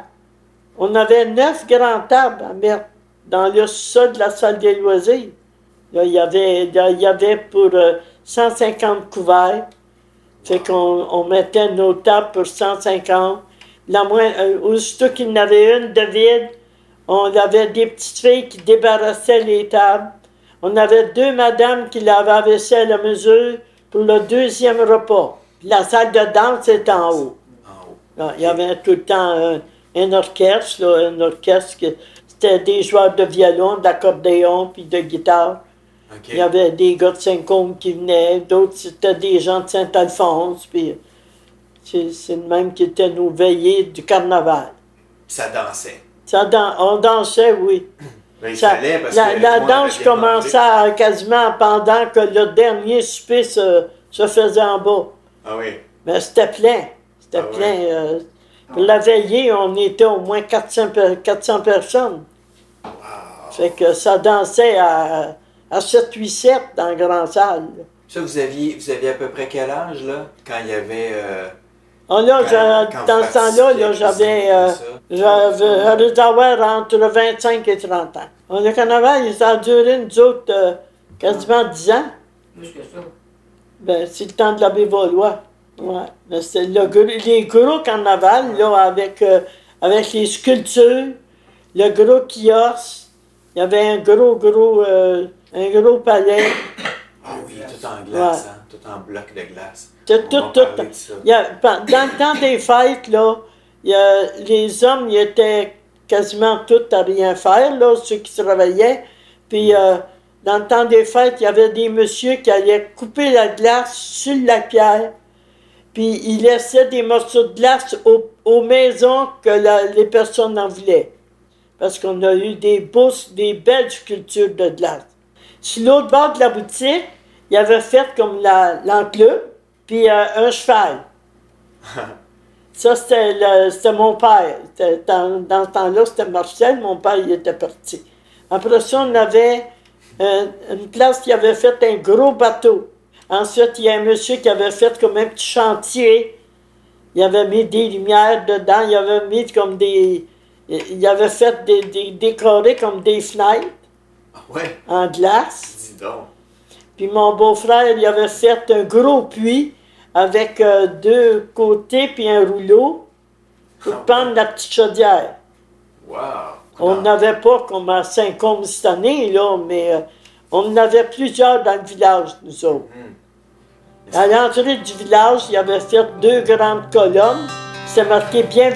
On avait neuf grandes tables à mettre dans le sol de la salle des loisirs. Là, il y avait, là, il y avait pour euh, cent cinquante couverts. Fait qu'on on mettait nos tables pour cent cinquante. La moins, euh, aussitôt qu'il y en avait une de vide, on avait des petites filles qui débarrassaient les tables. On avait deux madames qui lavaient la vaisselle à mesure pour le deuxième repas. La salle de danse était en haut. En haut. Là, il y avait tout le temps un, un orchestre, là, un orchestre que c'était des joueurs de violon, d'accordéon puis de guitare. OK. Il y avait des gars de Saint-Côme qui venaient, d'autres c'était des gens de Saint-Alphonse, puis c'est c'est le même qui étaient nos veillées du carnaval. Ça dansait. Ça, dan- on dansait, oui. Ben, il Ça- fallait parce la que la tout le monde danse avait bien commençait mangé. à- quasiment pendant que le dernier souper se, se faisait en bas. Ah oui. Mais c'était plein. C'était Ah ouais. plein. euh, pour la veillée, on était au moins quatre cents, per- quatre cents personnes. Wow. Fait que ça dansait à, à sept huit sept dans la grande salle. Ça, vous aviez, vous aviez à peu près quel âge, là, quand il y avait... euh, Ah, là, quand- j'a- quand dans vous ce temps-là, là, participiez à j'avais, cuisiner, euh, tout ça? j'avais, j'allais avoir entre vingt-cinq et trente ans. Le carnaval, ça a duré, nous autres, euh, quasiment dix ans. Plus que ça. Ben, c'est le temps de l'abbé Valois. Ouais. Mais c'était le gros- les gros carnavals, là, avec, euh, avec les sculptures, le gros kiosque. Il y avait un gros, gros, euh, un gros palais. Ah oui, tout en glace, hein, tout en bloc de glace. Tout, On tout, va tout. parler de ça. Il y a- dans le temps des fêtes, là, il y a- les hommes, ils étaient quasiment tous à rien faire, là, ceux qui travaillaient. Puis, euh, dans le temps des fêtes, il y avait des messieurs qui allaient couper la glace sur la pierre. Puis, ils laissaient des morceaux de glace aux, aux maisons que la- les personnes en voulaient. Parce qu'on a eu des beaux, des belles sculptures de glace. Sur l'autre bord de la boutique, il y avait fait comme la- l'enclume, puis euh, un cheval. Ça, c'était, le- c'était mon père. C'était- Dans, dans ce temps-là, c'était Marcel. Mon père, il était parti. Après ça, on avait euh, une place qui avait fait un gros bateau. Ensuite, il y a un monsieur qui avait fait comme un petit chantier. Il avait mis des lumières dedans. Il avait mis comme des... Il avait fait des, des décorés comme des fenêtres Ah ouais, en glace. dis donc. Puis mon beau-frère, il avait fait un gros puits avec euh, deux côtés puis un rouleau pour Ah prendre la petite chaudière. Wow. On n'avait pas comme à Saint-Côme cette année, là, mais euh, on en avait plusieurs dans le village, nous autres. Mhm. À l'entrée du village, il avait fait deux grandes colonnes. C'était marqué « Bienvenue ».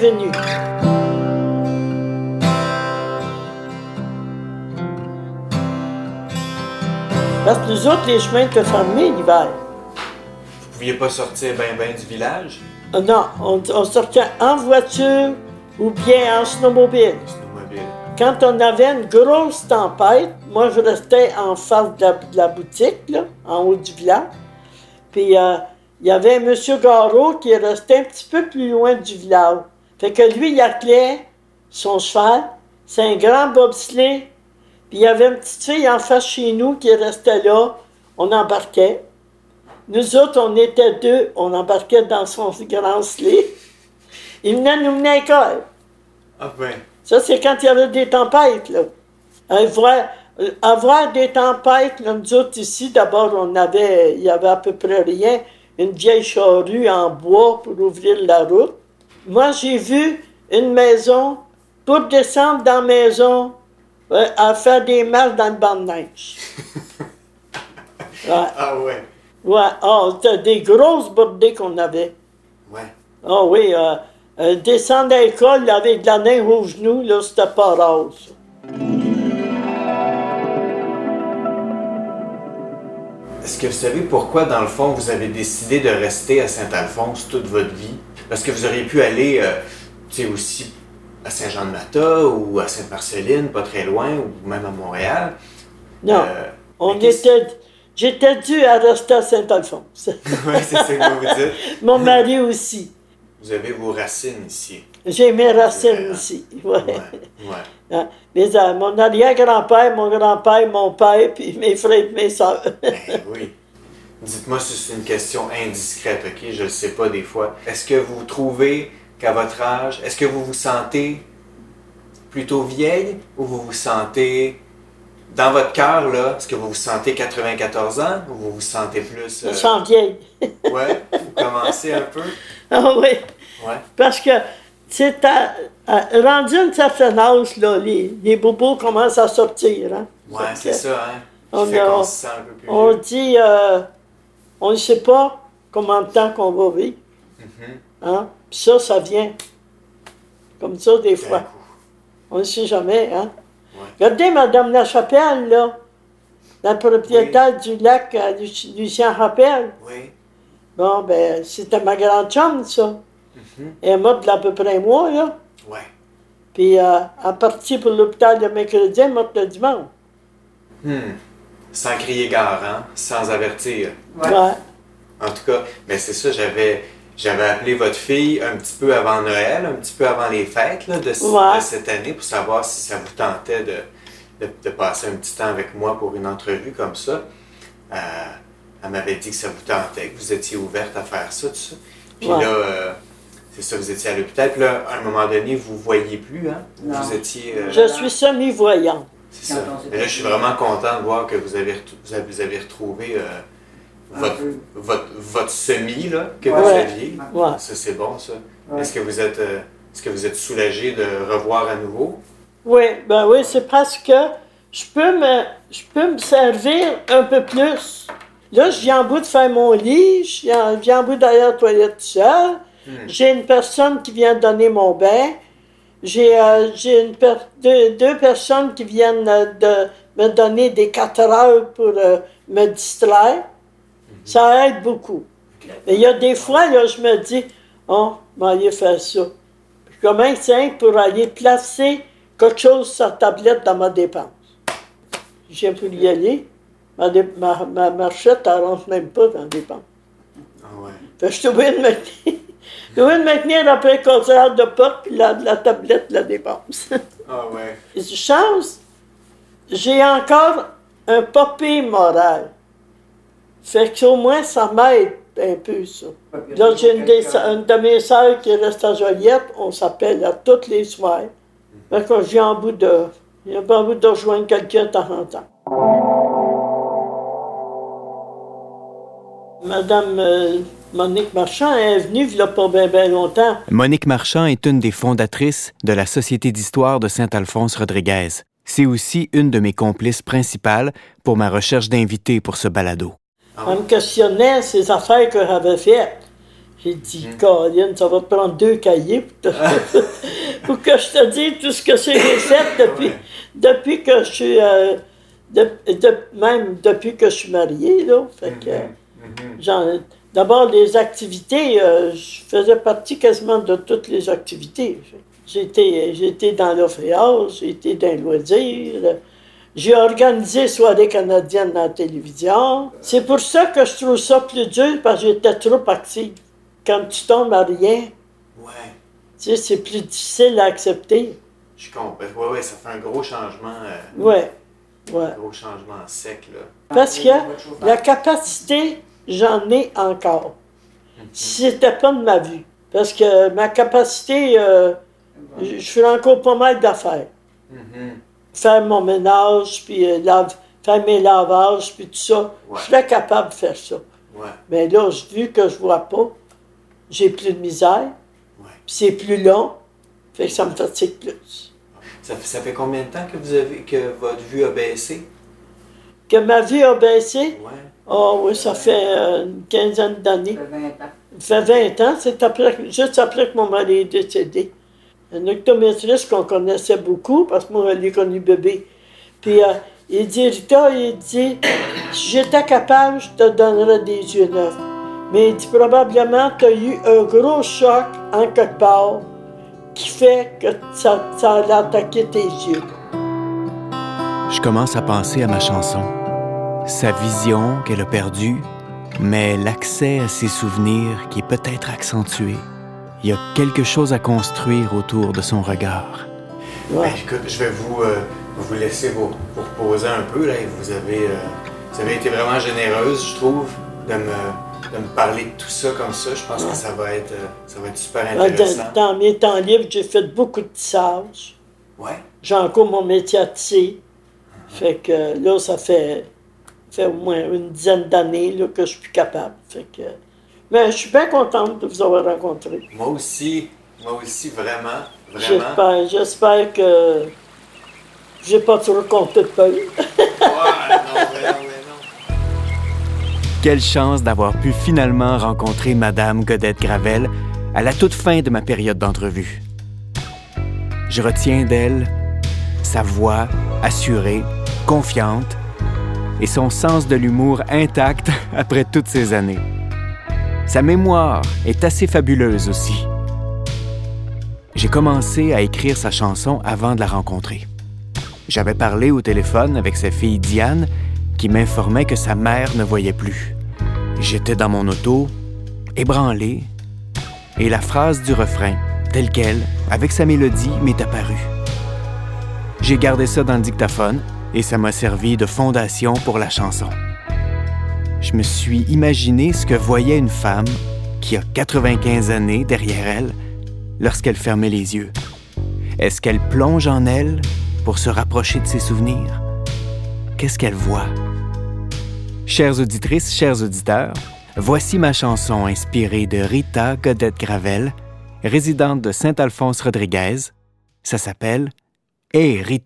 Parce que nous autres, les chemins étaient fermés l'hiver. Vous pouviez pas sortir ben ben du village? Euh, Non, on, on sortait en voiture ou bien en snowmobile. Snowmobile. Quand on avait une grosse tempête, moi je restais en face de la, de la boutique, là, en haut du village. Puis euh, il y avait un monsieur Garot qui restait un petit peu plus loin du village. Fait que lui, il attelait son cheval. C'est un grand bobsleigh. Puis il y avait une petite fille en face chez nous qui restait là. On embarquait. Nous autres, on était deux. On embarquait dans son grand sleigh. Il venait nous mener à l'école. Ah ben. Ça, c'est quand il y avait des tempêtes, là. Avoir, avoir des tempêtes, là, nous autres ici, d'abord, on avait, il y avait à peu près rien. Une vieille charrue en bois pour ouvrir la route. Moi, j'ai vu une maison, pour descendre dans la maison, euh, à faire des marches dans le banc de neige. Ouais. Ah ouais. Ouais. Oh, c'était des grosses bordées qu'on avait. Ouais. Ah oh, oui, euh, euh, descendre à l'école avec de la neige aux genoux, là, c'était pas rare, ça. Est-ce que vous savez pourquoi, dans le fond, vous avez décidé de rester à Saint-Alphonse toute votre vie? Parce que vous auriez pu aller, euh, tu sais, aussi à Saint-Jean-de-Mata ou à Sainte-Marceline, pas très loin, ou même à Montréal. Non, Euh, on était... J'étais dû à rester à Saint-Alphonse. Oui, c'est ça que vous dites. Mon mari aussi. Vous avez vos racines ici. J'ai mes racines ici. Ouais. Ouais, ouais. Hein? Les, euh, mon arrière-grand-père, mon grand-père, mon père, puis mes frères et mes soeurs. Ben oui. Dites-moi si c'est une question indiscrète, OK? Je ne le sais pas des fois. Est-ce que vous trouvez qu'à votre âge, est-ce que vous vous sentez plutôt vieille ou vous vous sentez... Dans votre cœur, là, est-ce que vous vous sentez quatre-vingt-quatorze ans ou vous vous sentez plus... Je Euh... sens vieille. Ouais, vous commencez un peu? Ah oui. Ouais. Parce que c'est à, à, rendu un certain âge, là, les, les bobos commencent à sortir. Hein? Ouais, c'est ça, hein? On, Fait a, qu'on se sent un peu plus on vieux. dit, euh, on ne sait pas combien de temps qu'on va vivre. Mm-hmm. Hein? Puis ça, ça vient. Comme ça, des D'un fois. coup. On ne sait jamais, hein? Ouais. Regardez Madame Lachapelle, là, la propriétaire oui. du lac euh, Lucien Rappel. Oui. Bon, ben, c'était ma grande chum, ça. Mm-hmm. Elle est morte là, à peu près un mois, là. Ouais. Puis, euh, elle est partie pour l'hôpital le mercredi, elle est morte le dimanche. Hmm. Sans crier gare, hein? Sans avertir. Ouais. ouais. En tout cas, mais c'est ça, j'avais... J'avais appelé votre fille un petit peu avant Noël, un petit peu avant les fêtes là, de, ouais. de cette année pour savoir si ça vous tentait de, de, de passer un petit temps avec moi pour une entrevue comme ça. Euh, elle m'avait dit que ça vous tentait, que vous étiez ouverte à faire ça, tout ça. Puis ouais. là, euh, c'est ça, vous étiez à l'hôpital. Puis là, à un moment donné, vous ne voyez plus, hein? Non. Vous étiez... Euh, je suis semi-voyante. C'est ça. Et là, je suis vraiment content de voir que vous avez, vous avez, vous avez retrouvé... Euh, Votre, votre, votre semi là, que ouais. vous aviez, ouais. ça c'est bon ça. Ouais. Est-ce que vous êtes euh, est-ce que vous êtes soulagé de revoir à nouveau? Oui, ben oui, c'est parce que je peux me je peux me servir un peu plus. Là, je viens en bout de faire mon lit, je viens, je viens en bout d'aller à la toilette seule. Hmm. J'ai une personne qui vient donner mon bain. J'ai, euh, j'ai une per deux, deux personnes qui viennent euh, de me donner des quatre heures pour euh, me distraire. Ça aide beaucoup. Mais il y a des fois, là, je me dis, oh, je vais aller faire ça. Puis comment c'est pour aller placer quelque chose sur la tablette dans ma dépense? J'ai pu y aller. Ma, ma, ma marchette, elle ne rentre même pas dans la dépense. Ah ouais. Fait que je suis obligé de maintenir. Je suis obligé de maintenir après le concert de porte puis la, la tablette de la dépense. Ah ouais. J'ai chance, j'ai encore un papier moral. Fait qu'au moins, ça m'aide un peu, ça. Là, j'ai une, des, une de mes sœurs qui reste à Joliette, on s'appelle à tous les soirs. Fait que j'ai en bout de... J'ai en bout de rejoindre quelqu'un de temps en temps. Madame euh, Monique Marchand est venue il n'y a pas bien, bien longtemps. Monique Marchand est une des fondatrices de la Société d'histoire de Saint-Alphonse-Rodriguez. C'est aussi une de mes complices principales pour ma recherche d'invités pour ce balado. Elle me questionnait ces affaires que j'avais faites. J'ai dit, mmh. Caroline, ça va te prendre deux cahiers pour, te... pour que je te dise tout ce que c'est que j'ai fait depuis, ouais. depuis que je suis... Euh, de, de, même depuis que je suis mariée, là. Fait que, mmh. genre, d'abord, les activités, euh, je faisais partie quasiment de toutes les activités. J'étais, j'étais dans l'Ophéas, j'étais dans le loisir. J'ai organisé Soirée canadienne dans la télévision. C'est pour ça que je trouve ça plus dur, parce que j'étais trop active. Quand tu tombes à rien, ouais. Tu sais, c'est plus difficile à accepter. Je comprends. Oui, oui, ça fait un gros changement. Euh, oui, oui. Un gros changement sec, là. Parce que la capacité, j'en ai encore. Si c'était pas de ma vue. Parce que ma capacité, euh, Je, je fais encore pas mal d'affaires. Mm-hmm. Faire mon ménage, puis euh, lave, faire mes lavages, puis tout ça. Ouais. Je serais capable de faire ça. Ouais. Mais là, vu que je vois pas, j'ai plus de misère, Ouais. puis c'est plus long, fait que ça me fatigue plus. Ça, fait- ça fait combien de temps que vous avez que votre vue a baissé? Que ma vie a baissé, Ouais. oh oui, ça fait euh, une quinzaine d'années. Ça fait vingt ans. Ça fait vingt ans, c'est après, juste après que mon mari est décédé. Un optométriste qu'on connaissait beaucoup, parce que moi, je l'ai connu bébé. Puis euh, il dit, Rita, il dit, si j'étais capable, je te donnerais des yeux neufs. Mais il dit, probablement, tu as eu un gros choc en quelque part qui fait que ça, ça a attaqué tes yeux. Je commence à penser à ma chanson, sa vision qu'elle a perdue, mais l'accès à ses souvenirs qui est peut-être accentué. Il y a quelque chose à construire autour de son regard. Ouais. Ben, écoute, je vais vous, euh, vous laisser vous, vous reposer un peu. Là, et vous, avez, euh, vous avez été vraiment généreuse, je trouve, de me, de me parler de tout ça comme ça. Je pense Ouais. que ça va être, euh, ça va être super Dans, intéressant. dans mes temps libres, j'ai fait beaucoup de tissage. Ouais. J'ai encore mon métier à tisser. Fait que là, ça fait, fait au moins une dizaine d'années là, que je suis plus capable. Fait que, mais je suis bien contente de vous avoir rencontré. Moi aussi, moi aussi, vraiment, vraiment. J'espère, j'espère que j'ai pas trop compté de peur. Ouais, non, mais non, mais non. Quelle chance d'avoir pu finalement rencontrer Madame Godette-Gravel à la toute fin de ma période d'entrevue. Je retiens d'elle sa voix assurée, confiante et son sens de l'humour intact après toutes ces années. Sa mémoire est assez fabuleuse aussi. J'ai commencé à écrire sa chanson avant de la rencontrer. J'avais parlé au téléphone avec sa fille Diane, qui m'informait que sa mère ne voyait plus. J'étais dans mon auto, ébranlé, et la phrase du refrain, telle qu'elle, avec sa mélodie, m'est apparue. J'ai gardé ça dans le dictaphone, et ça m'a servi de fondation pour la chanson. Je me suis imaginé ce que voyait une femme qui a quatre-vingt-quinze années derrière elle lorsqu'elle fermait les yeux. Est-ce qu'elle plonge en elle pour se rapprocher de ses souvenirs? Qu'est-ce qu'elle voit? Chères auditrices, chers auditeurs, voici ma chanson inspirée de Rita Godette-Gravel, résidente de Saint-Alphonse-Rodriguez. Ça s'appelle « Hey Rita ».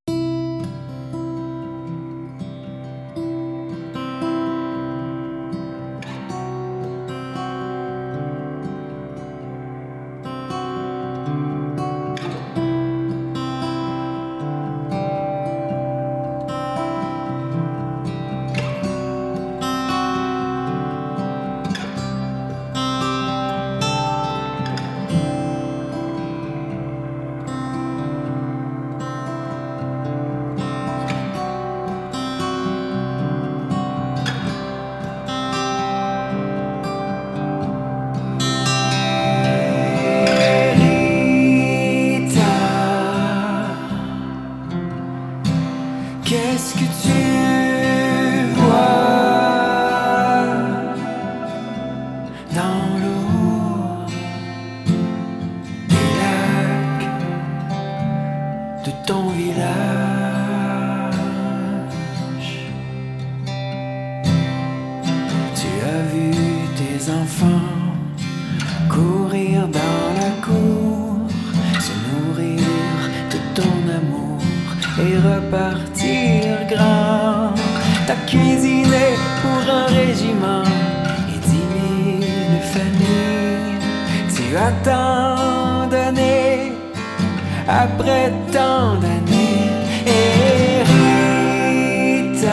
Qu'est-ce que tu vois dans l'eau des lacs de ton village? Tu as vu tes enfants courir dans la cour, se nourrir de ton amour et repartir grand. T'as cuisiné pour un régiment et dix mille familles. Tu as tant donné après tant d'années. Et Rita,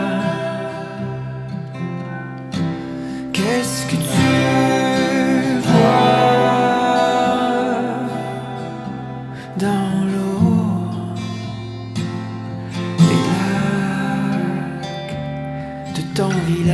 qu'est-ce que tu vois dans l'eau des lacs de ton village?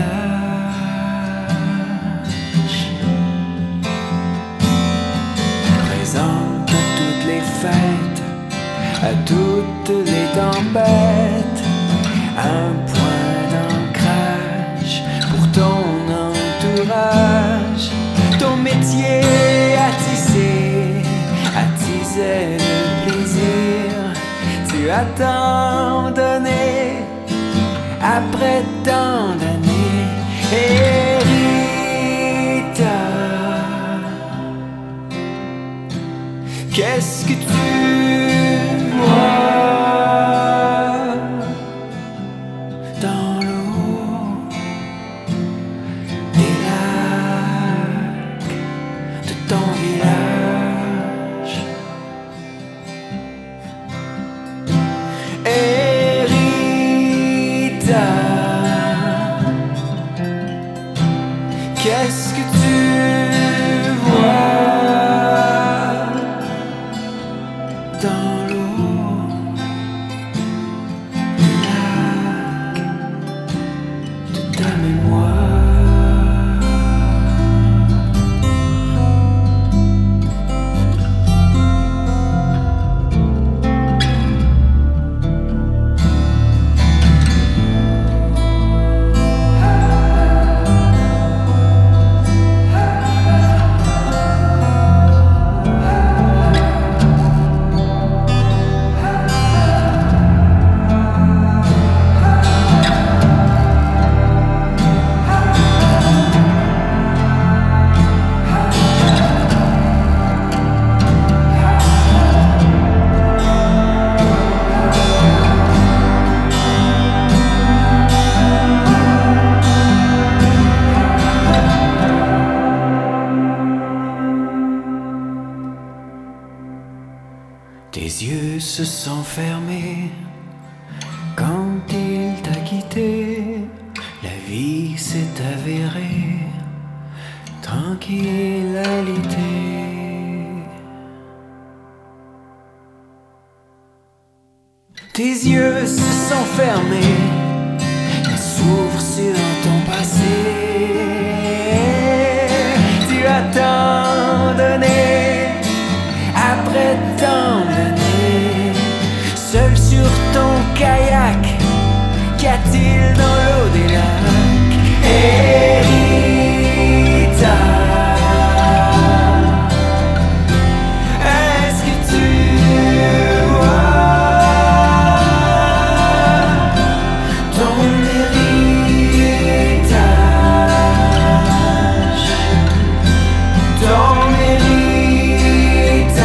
Présente à toutes les fêtes, à toutes les tempêtes, un point d'ancrage pour ton entourage. Ton métier à tisser, à tisser c'est le plaisir. Tu as tant donné après tant d'années. Et Rita, qu'est-ce que tu vois dans l'eau des lacs de ton village? Et Rita, qu'est-ce que tu vois dans l'eau du lac de ta mémoire? Tes yeux se sont fermés quand il t'a quitté. La vie s'est avérée tranquillité. Tes yeux se sont fermés, ils s'ouvrent sur ton passé. Tu as tant donné après tant d'années, seul sur ton kayak, qu'y a-t-il dans l'eau des lacs? Et Rita, est-ce que tu vois ton héritage, ton héritage?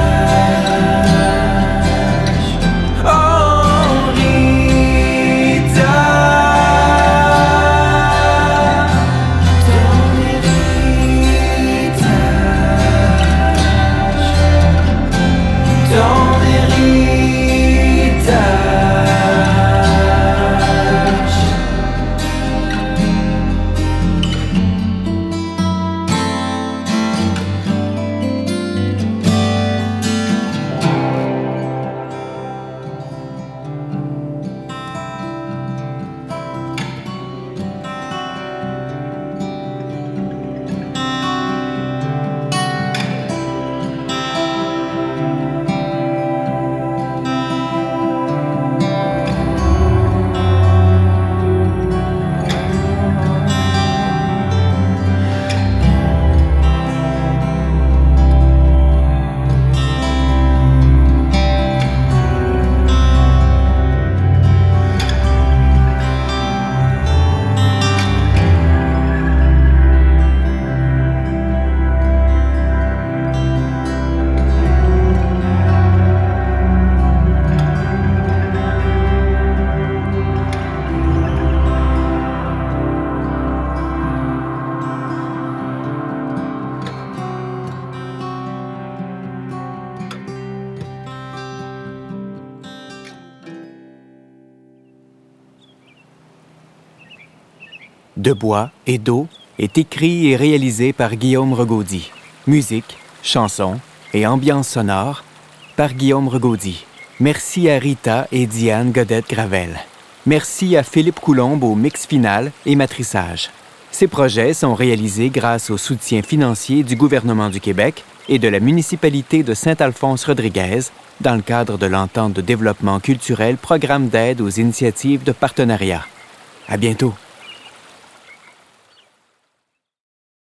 De bois et d'eau est écrit et réalisé par Guillaume Regaudy. Musique, chansons et ambiance sonore par Guillaume Regaudy. Merci à Rita et Diane Godette-Gravel. Merci à Philippe Coulombe au mix final et matrissage. Ces projets sont réalisés grâce au soutien financier du gouvernement du Québec et de la municipalité de Saint-Alphonse-Rodriguez dans le cadre de l'entente de développement culturel Programme d'aide aux initiatives de partenariat. À bientôt!